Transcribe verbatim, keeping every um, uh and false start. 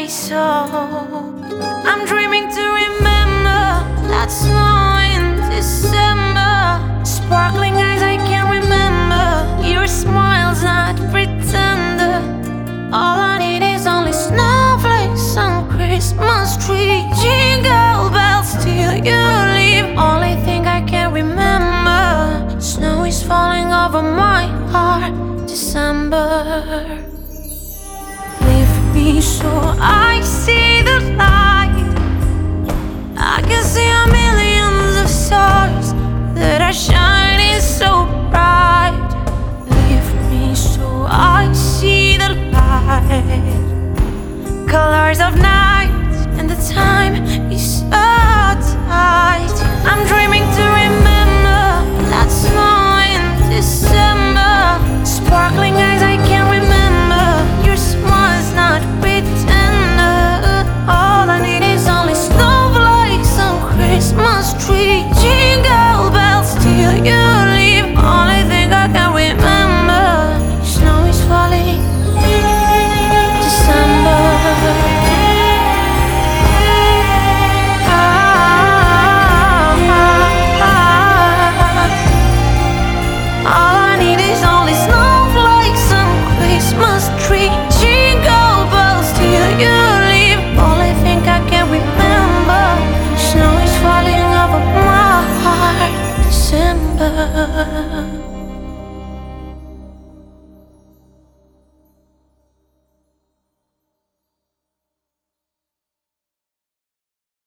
my soul. I'm dreaming to remember that snow in December. Sparkling eyes, I can't remember. Your smile's not pretender. All I need is only snowflakes on Christmas tree. Jingle bells till you leave. Only thing I can remember. Snow is falling over my heart. December. Leave me so I see the light. I can see a millions of stars that are shining so bright. Leave me so I see the light. Colors of